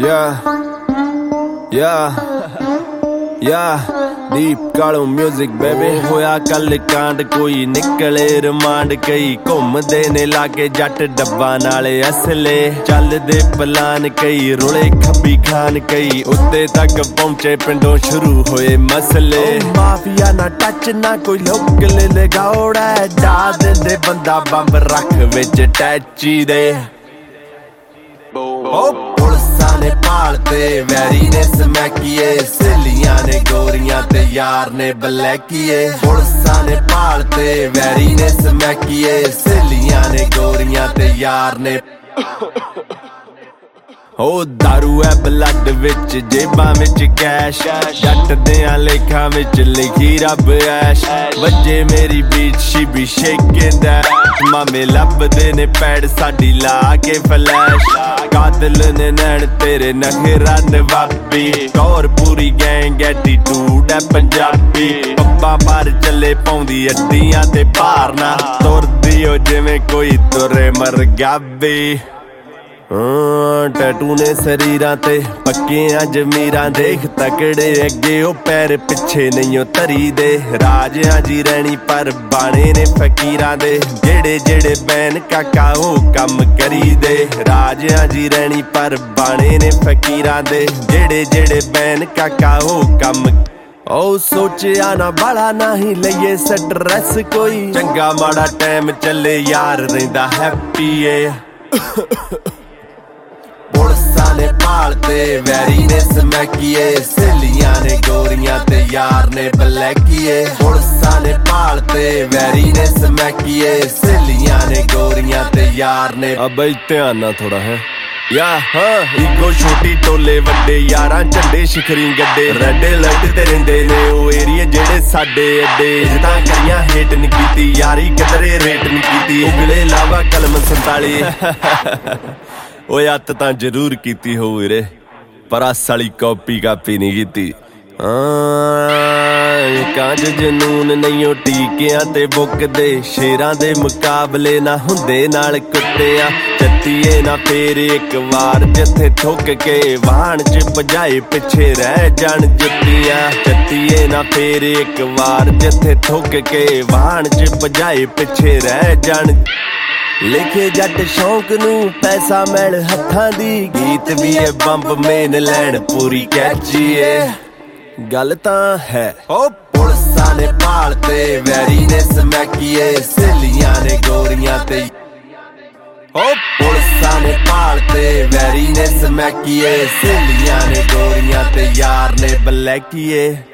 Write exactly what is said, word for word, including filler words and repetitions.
Yeah, yeah, yeah, deep Kalu music baby। ਹੋਇਆ ਕੱਲ ਕਾਂਡ ਕੋਈ ਨਿਕਲੇ ਰਿਮਾਂਡ, ਕਈ ਘੁੰਮਦੇ ਨੇ ਲਾਗੇ ਜੱਟ ਡੱਬਾ ਨਾਲੇ ਅਸਲੇ, ਚੱਲਦੇ ਪਲਾਨ ਕਈ ਰੁਲੇ ਖੱਬੀ ਖਾਨ, ਕਈ ਉੱਤੇ ਤੱਕ ਪਹੁੰਚੇ ਪਿੰਡੋਂ ਸ਼ੁਰੂ ਹੋਏ ਮਸਲੇ। ਮਾਫੀਆ ਨਾ ਟੱਚ ਨਾ ਕੋਈ ਲੋਕਲ ਲਗਾਉੜਾ, ਡਾ ਦਿੰਦੇ ਬੰਦਾ ਬੰਬ ਰੱਖ ਵਿੱਚ ਟੈਚੀ ਦੇ। ਪੁਲਸਾਂ ਨੇ ਭਾਲਦੇ ਵੈਰੀ ਨੇ ਸਮੈਕੀਏ, ਸਹੇਲੀਆਂ ਨੇ ਗੋਰੀਆਂ ਤੇ ਯਾਰ ਨੇ ਬਲੈਕੀਏ। ਪੁਲਸਾਂ ਨੇ ਭਾਲਦੇ ਵੈਰੀ ਨੇ ਸਮੈਕੀਏ, ਸਹੇਲੀਆਂ ਨੇ ਗੋਰੀਆਂ ਤੇ ਯਾਰ ਨੇ। ਉਹ ਦਾਰੂ ਐ ਬਲੱਡ ਵਿੱਚ, ਜੇਬਾਂ ਵਿੱਚ ਕੈਸ਼, ਜੱਟ ਦਿਆਂ ਲੇਖਾਂ ਵਿੱਚ ਲਿਖੀ ਰੱਬ ਐਸ਼। ਵੱਜੇ ਮੇਰੀ beat she be shaking that, ਮਾਮੇ ਲੱਭਦੇ ਨੇ ਪੈੜ ਸਾਡੀ ਲਾ ਕੇ ਫਲੈਸ਼। ਕਾਤਲ ਨੇ ਨੈਣ ਤੇਰੇ ਨਖਰਾ ਨਵਾਬੀ, ਕੌਰ ਪੂਰੀ ਗੈਂਗ ਐਟੀਟੂਡ ਐ ਪੰਜਾਬੀ। ਪੱਬਾਂ ਪਰ ਚੱਲੇ ਪਾਉਂਦੀ ਅੱਡੀਆਂ ਤੇ ਭਾਰਨਾ, ਤੁਰਦੀ ਓ ਜਿਵੇਂ ਕੋਈ ਤੁਰੇ ਮਰਗਾਬੀ। ਟੈਟੂ ਨੇ ਸਰੀਰਾਂ ਤੇ ਪੱਕੀਆਂ ਜ਼ਮੀਰਾਂ, ਦੇਖ ਤਕੜੇ ਅੱਗੇ ਉਹ ਪੈਰ ਪਿੱਛੇ ਨਹੀਂ ਉਹ ਧਰੀ ਦੇ। ਰਾਜਿਆਂ ਜੀ ਰਹਿਣੀ ਪਰ ਬਾਣੇ ਨੇ ਫਕੀਰਾਂ ਦੇ, ਜਿਹੜੇ ਜਿਹੜੇ ਬੈਨ ਕਾਕਾ ਉਹ ਕੰਮ ਕਰੀ ਦੇ। ਰਾਜਿਆਂ ਜੀ ਰਹਿਣੀ ਪਰ ਬਾਣੇ ਨੇ ਫਕੀਰਾਂ ਦੇ, ਜਿਹੜੇ ਜਿਹੜੇ ਬੈਨ ਕਾਕਾ ਉਹ ਕੰਮ। ਉਹ ਸੋਚਿਆ ਨਾ ਬਾਲਾ ਨਹੀਂ ਲਈਏ ਸਟਰੈਸ ਕੋਈ, ਚੰਗਾ ਮਾੜਾ ਟਾਈਮ ਚੱਲੇ ਯਾਰ ਰਹਿੰਦਾ ਹੈਪੀ ਏ। ਪੁਲਸਾਂ ਨੇ ਭਾਲਦੇ ਵੈਰੀ ਨੇ ਸਮੈਕੀਏ, ਸਹੇਲੀਆਂ ਨੇ ਗੋਰੀਆਂ ਤੇ ਯਾਰ ਨੇ ਬਲੈਕੀਏ। ਪੁਲਸਾਂ ਨੇ ਭਾਲਦੇ ਵੈਰੀ ਨੇ ਸਮੈਕੀਏ, ਸਹੇਲੀਆਂ ਨੇ ਗੋਰੀਆਂ ਤੇ ਯਾਰ ਨੇ। ਆ ਬਈ ਧਿਆਨ ਨਾਲ ਥੋੜਾ ਹੈ ਯਾ ਹਾਂ, ਈਗੋ ਛੋਟੀ ਟੋਲੇ ਵੱਡੇ ਯਾਰਾਂ ਝੰਡੇ ਸ਼ਿਖਰੀ ਗੱਡੇ, ਰੈਡ ਅਲਰਟ ਤੇ ਰਹਿੰਦੇ ਨੇ ਉਹ ਏਰੀਏ ਜਿਹੜੇ ਸਾਡੇ ਅੱਡੇ। ਇੱਜ਼ਤਾਂ ਕਰੀਆਂ ਹੇਟ ਨੀ ਕੀਤੀ, ਯਾਰੀ ਕਿਧਰੇ ਰੇਟ ਨੀ ਕੀਤੀ, ਉਗਲੇ ਲਾਵਾ ਕਲਮ ਸੰਤਾਲੀ। ਓਏ ਅੱਤ ਤਾਂ ਜ਼ਰੂਰ ਕੀਤੀ ਹੋਊ ਵੀਰੇ, ਪਰ ਅਸ ਵਾਲੀ ਕਾਪੀ ਕਾਪੀ ਨਹੀਂ ਕੀਤੀ। ਕਾਂਜ ਜਨੂਨ ਨਹੀਂ ਉਹ ਟੀਕਿਆਂ ਤੇ ਬੁੱਕਦੇ, ਸ਼ੇਰਾਂ ਦੇ ਮੁਕਾਬਲੇ ਨਾ ਹੁੰਦੇ ਨਾਲ ਕੁੱਤਿਆਂ। ਚੱਤੀਏ ਨਾ ਫੇਰ ਇੱਕ ਵਾਰ ਜਿੱਥੇ ਥੁੱਕ ਕੇ, ਵਾਹਣ ਚ ਭਜਾਏ ਪਿੱਛੇ ਰਹਿ ਜਾਣ ਜੁੱਤੀਆਂ। ਚੱਤੀਏ ਨਾ ਫੇਰ ਇੱਕ ਵਾਰ ਜਿੱਥੇ ਥੁੱਕ ਕੇ, ਵਾਹਣ ਚ ਭਜਾਏ ਪਿੱਛੇ ਰਹਿ ਜਾਣ। ਲਿਖੇ ਜੱਟ ਸ਼ੌਂਕ ਨੂੰ ਪੈਸਾ ਮੈਲ ਹੱਥਾਂ ਦੀ, ਗੀਤ ਵੀ ਏ ਬੰਬ ਮੇਨ ਲੈਣ ਪੂਰੀ ਕੈਚੀ ਏ। ਗੱਲ ਤਾਂ ਹੈ ਓ ਪੁਲਸਾਂ ਨੇ ਭਾਲਦੇ ਵੈਰੀ ਨੇ ਸਮੈਕੀਏ, ਸਹੇਲੀਆਂ ਨੇ ਗੋਰੀਆਂ ਤੇ। ਓ ਪੁਲਸਾਂ ਨੇ ਭਾਲਦੇ ਵੈਰੀ ਨੇ ਸਮੈਕੀਏ, ਸਹੇਲੀਆਂ ਨੇ ਗੋਰੀਆਂ ਤੇ ਯਾਰ ਨੇ ਬਲੈਕੀਏ।